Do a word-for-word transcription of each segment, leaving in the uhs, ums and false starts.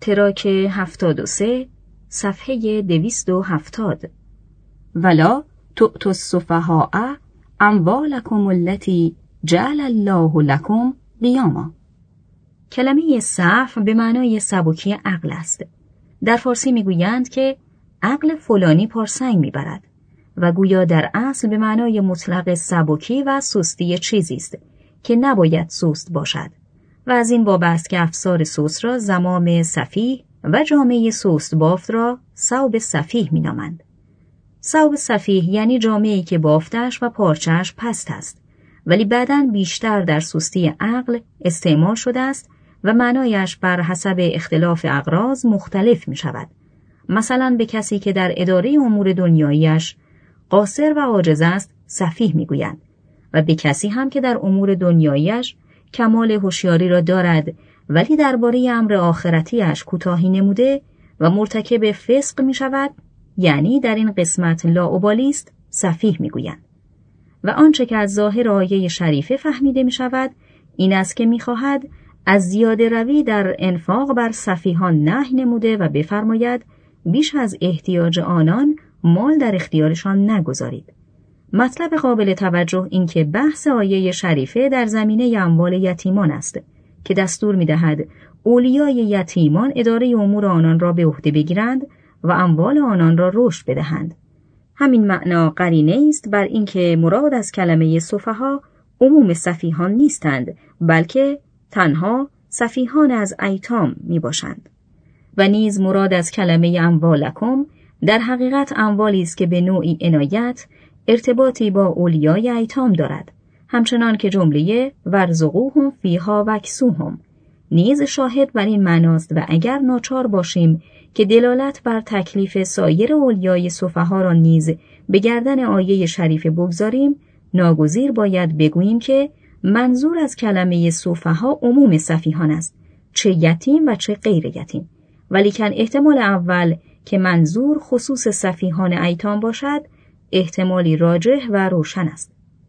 تراک هفتاد و سه صفحه دویست و هفتاد. ولا تؤتوا السفهاء اموالکم التي جعل الله لكم قیاما. کلمه سفه به معنای سبکی عقل است. در فارسی میگویند که عقل فلانی پارسنگ میبرد و گویا در اصل به معنای مطلق سبکی و سستی چیزی است که نباید سست باشد و از این باب است که افسار سست را زمام سفیه و جامعه سست بافت را ثوب سفیه مینامند. ثوب سفیه یعنی جامعه‌ای که بافتش و پارچه‌اش پست است، ولی بعداً بیشتر در سستی عقل استعمال شده است و معنایش بر حسب اختلاف اغراض مختلف می شود. مثلا به کسی که در اداره امور دنیاییش قاصر و عاجز است سفیه می گویند و به کسی هم که در امور دنیاییش کمال هوشیاری را دارد ولی درباره امر آخرتیش کوتاهی نموده و مرتکب فسق می شود، یعنی در این قسمت لاابالی است، سفیه می گویند. و آنچه که از ظاهر آیه شریفه فهمیده می شود این است که می خواهد از زیاده روی در انفاق بر سفیهان نهی نموده و بفرماید بیش از احتیاج آنان مال در اختیارشان نگذارید. مطلب قابل توجه این که بحث آیه شریفه در زمینه اموال یتیمان است که دستور می دهد اولیای یتیمان اداره امور آنان را به عهده بگیرند و اموال آنان را رشد بدهند. همین معنا قرینه است بر اینکه مراد از کلمه سفها عموم سفیهان نیستند، بلکه تنها سفیهان از ایتام می باشند. و نیز مراد از کلمه اموالکم در حقیقت اموالی است که به نوعی عنایت ارتباطی با اولیای ایتام دارد، همچنان که جمله ورزقوهم فیها وکسوهم نیز شاهد بر این معناست و اگر ناچار باشیم که دلالت بر تکلیف سایر اولیای سفها را نیز به گردن آیه شریف بگذاریم، ناگزیر باید بگوییم که منظور از کلمه سفها عموم سفیهان است، چه یتیم و چه غیر یتیم، ولیکن احتمال اول که منظور خصوص سفیهان ایتام باشد احتمالی راجح و روشن است.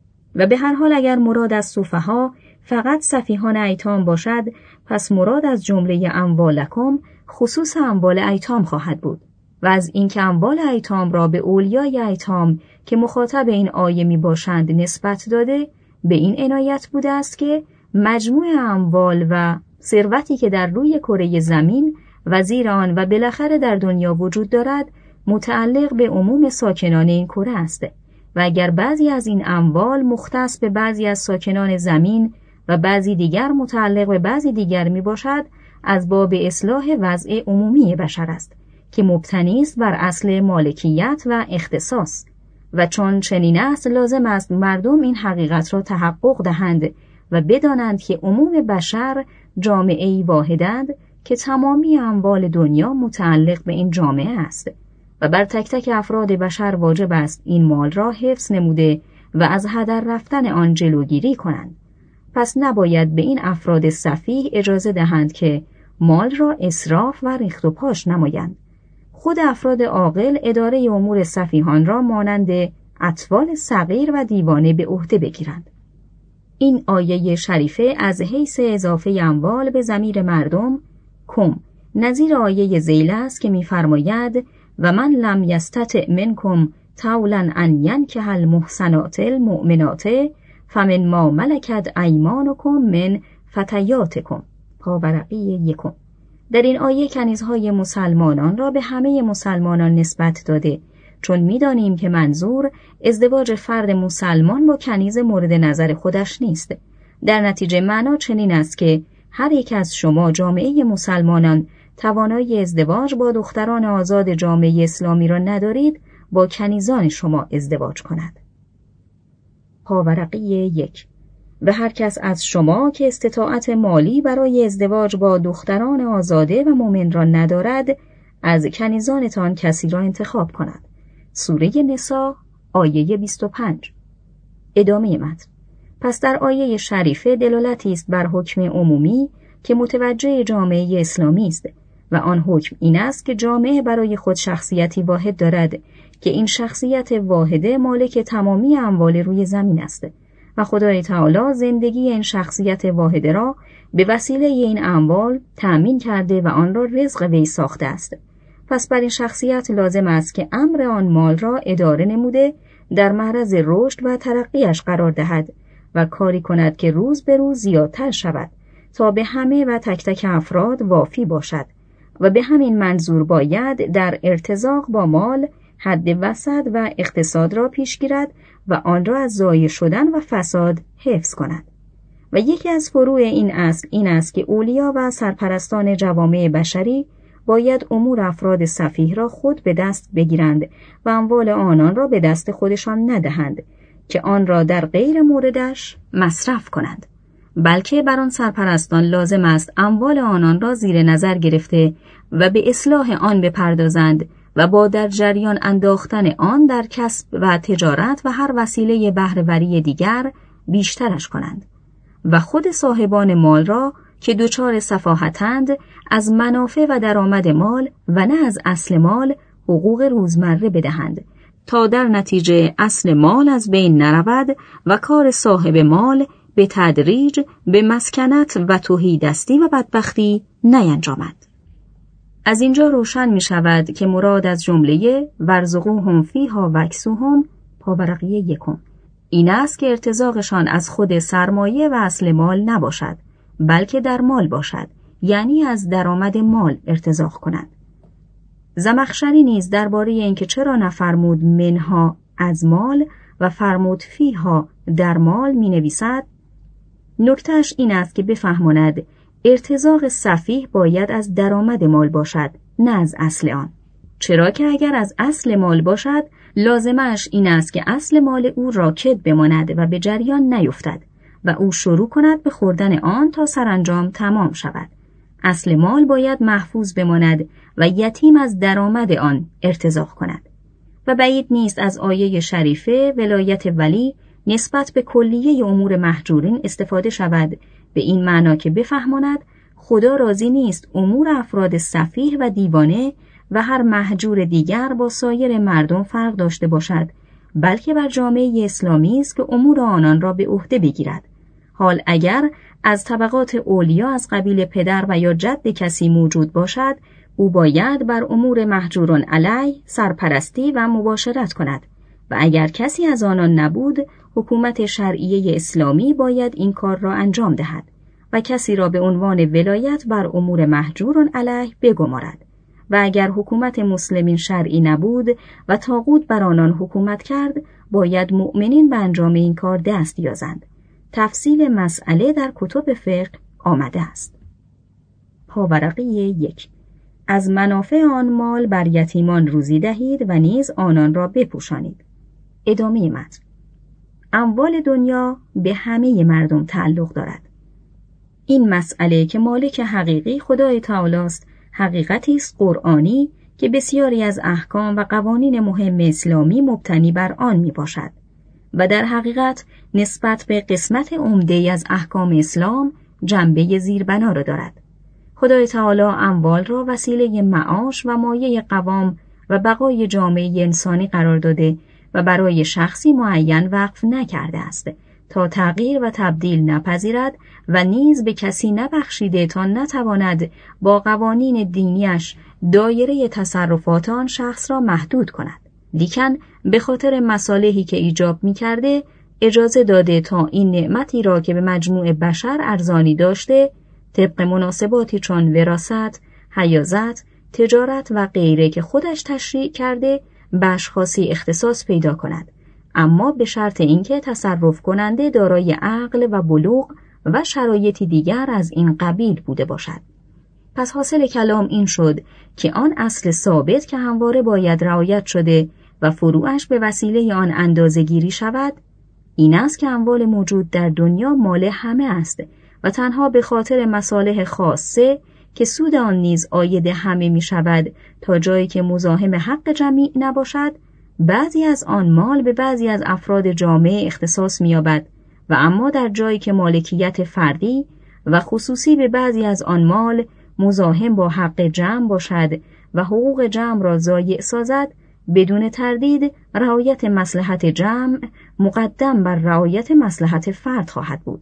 و به هر حال اگر مراد از سفها فقط سفیهان ایتام باشد، پس مراد از جمله اموالکم خصوص اموال ایتام خواهد بود و از اینکه اموال ایتام را به اولیای ایتام که مخاطب این آیه می باشند نسبت داده، به این عنایت بوده است که مجموع اموال و ثروتی که در روی کره زمین و زیر آن و بالاخره در دنیا وجود دارد متعلق به عموم ساکنان این کره است و اگر بعضی از این اموال مختص به بعضی از ساکنان زمین و بعضی دیگر متعلق به بعضی دیگر می باشد، از باب اصلاح وضع عمومی بشر است که مبتنی است بر اصل مالکیت و اختصاص و چون چنین است لازم است مردم این حقیقت را تحقق دهند و بدانند که عموم بشر جامعه‌ای واحدند که تمامی اموال دنیا متعلق به این جامعه است و بر تک تک افراد بشر واجب است این مال را حفظ نموده و از هدر رفتن آن جلوگیری کنند. پس نباید به این افراد سفیه اجازه دهند که مال را اسراف و ریخت و پاش نمایند. خود افراد عاقل اداره امور سفیهان را مانند اطفال صغیر و دیوانه به عهده بگیرند. این آیه شریفه از حیث اضافه اموال به ضمیر مردم کم نظیر آیه ذیل است که می‌فرماید و من لم یستطع منکم طولا ان ینکح المحصنات المؤمنات فمن ما ملکت ایمانکم من فتیاتکم. پاورقی یکم. در این آیه کنیزهای مسلمانان را به همه مسلمانان نسبت داده، چون می‌دانیم که منظور ازدواج فرد مسلمان با کنیز مورد نظر خودش نیست. در نتیجه معنا چنین است که هر یک از شما جامعه مسلمانان توانایی ازدواج با دختران آزاد جامعه اسلامی را ندارید، با کنیزان شما ازدواج کند. پاورقی یک. و هر کس از شما که استطاعت مالی برای ازدواج با دختران آزاده و مؤمن را ندارد، از کنیزانتان کسی را انتخاب کند. سوره نساء آیه بیست و پنج. ادامه متن. پس در آیه شریفه دلالتی است بر حکم عمومی که متوجه جامعه اسلامی است و آن حکم این است که جامعه برای خود شخصیتی واحد دارد که این شخصیت واحده مالک تمامی اموال روی زمین است و خدای تعالی زندگی این شخصیت واحده را به وسیله این اموال تأمین کرده و آن را رزق وی ساخته است. پس بر این شخصیت لازم است که امر آن مال را اداره نموده در معرض رشد و ترقیش قرار دهد و کاری کند که روز به روز زیادتر شود تا به همه و تک تک افراد وافی باشد و به همین منظور باید در ارتزاق با مال حد وسط و اقتصاد را پیش گیرد و آن را از ضایع شدن و فساد حفظ کند. و یکی از فروع این اصل این است که اولیا و سرپرستان جوامع بشری باید امور افراد سفیه را خود به دست بگیرند و اموال آنان را به دست خودشان ندهند که آن را در غیر موردش مصرف کنند، بلکه بر آن سرپرستان لازم است اموال آنان را زیر نظر گرفته و به اصلاح آن بپردازند و با در جریان انداختن آن در کسب و تجارت و هر وسیله بهره‌وری دیگر بیشترش کنند و خود صاحبان مال را که دچار سفاهتند از منافع و درآمد مال و نه از اصل مال حقوق روزمره بدهند تا در نتیجه اصل مال از بین نرود و کار صاحب مال به تدریج به مسکنت و تهیدستی و بدبختی نینجامد. از اینجا روشن می شود که مراد از جمله ورزقوهم فیها وکسوهم پاورقیه یکم این است که ارتزاقشان از خود سرمایه و اصل مال نباشد بلکه در مال باشد، یعنی از درآمد مال ارتزاق کنند. زمخشری نیز درباره اینکه چرا نفرمود منها از مال و فرمود فیها در مال می نویسد نکتهش این است که بفهماند ارتزاق سفیه باید از درآمد مال باشد نه از اصل آن، چرا که اگر از اصل مال باشد لازمش این است که اصل مال او راکد بماند و به جریان نیفتد و او شروع کند به خوردن آن تا سرانجام تمام شود. اصل مال باید محفوظ بماند و یتیم از درآمد آن ارتزاق کند. و بعید نیست از آیه شریفه ولایت ولی نسبت به کلیه امور مهجورین استفاده شود به این معنا که بفهماند خدا راضی نیست امور افراد سفیه و دیوانه و هر مهجور دیگر با سایر مردم فرق داشته باشد، بلکه بر جامعه اسلامی است که امور آنان را به عهده بگیرد. حال اگر از طبقات اولیا از قبیل پدر و یا جد کسی موجود باشد، او باید بر امور مهجوران علیه سرپرستی و مباشرت کند و اگر کسی از آنان نبود، حکومت شرعیه اسلامی باید این کار را انجام دهد و کسی را به عنوان ولایت بر امور مهجوران علیه بگمارد و اگر حکومت مسلمین شرعی نبود و طاغوت بر آنان حکومت کرد، باید مؤمنین به انجام این کار دست یازند. تفصیل مسئله در کتب فقه آمده است. پاورقی یک. از منافع آن مال بر یتیمان روزی دهید و نیز آنان را بپوشانید. ادامه متن. اموال دنیا به همه مردم تعلق دارد. این مسئله که مالک حقیقی خدای تعالی است، حقیقتی است قرآنی که بسیاری از احکام و قوانین مهم اسلامی مبتنی بر آن می باشد و در حقیقت نسبت به قسمت عمده از احکام اسلام جنبه زیربنا را دارد. خدای تعالی اموال را وسیله معاش و مایه قوام و بقای جامعه انسانی قرار داده و برای شخصی معین وقف نکرده است تا تغییر و تبدیل نپذیرد و نیز به کسی نبخشیده تا نتواند با قوانین دینیش دایره تصرفات آن شخص را محدود کند. لیکن به خاطر مصالحی که ایجاب می کرده اجازه داده تا این نعمتی را که به مجموع بشر ارزانی داشته طبق مناسباتی چون وراثت، حیازت، تجارت و غیره که خودش تشریع کرده به اشخاصی اختصاص پیدا کند، اما به شرط اینکه تصرف کننده دارای عقل و بلوغ و شرایطی دیگر از این قبیل بوده باشد. پس حاصل کلام این شد که آن اصل ثابت که همواره باید رعایت شده و فروعش به وسیله آن اندازه گیری شود، این است که اموال موجود در دنیا مال همه است و تنها به خاطر مصالح خاصه که سود آن نیز عاید همه می شود تا جایی که مزاحم حق جمیع نباشد، بعضی از آن مال به بعضی از افراد جامعه اختصاص می یابد و اما در جایی که مالکیت فردی و خصوصی به بعضی از آن مال مزاحم با حق جمع باشد و حقوق جمع را ضایع سازد، بدون تردید رعایت مصلحت جمع مقدم بر رعایت مصلحت فرد خواهد بود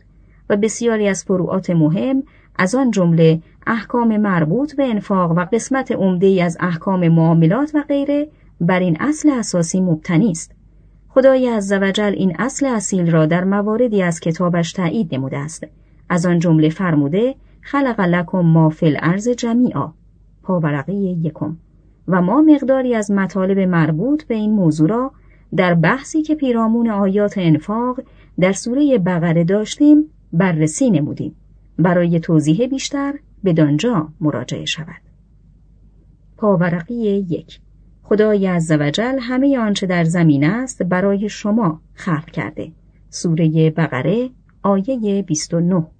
و بسیاری از فروعات مهم از آن جمله احکام مربوط به انفاق و قسمت عمده‌ای از احکام معاملات و غیره بر این اصل اساسی مبتنی است. خدای عزوجل این اصل اصیل را در مواردی از کتابش تأیید نموده است. از آن جمله فرموده خلق لکم ما فی الارض جمیعا، پاورقی یکم، و ما مقداری از مطالب مربوط به این موضوع را در بحثی که پیرامون آیات انفاق در سوره بقره داشتیم بررسی نمودیم. برای توضیح بیشتر بدانجا مراجعه شود. پاورقی یک. خدای عزوجل همه آنچه در زمین است برای شما خلق کرده. سوره بقره آیه بیست و نه.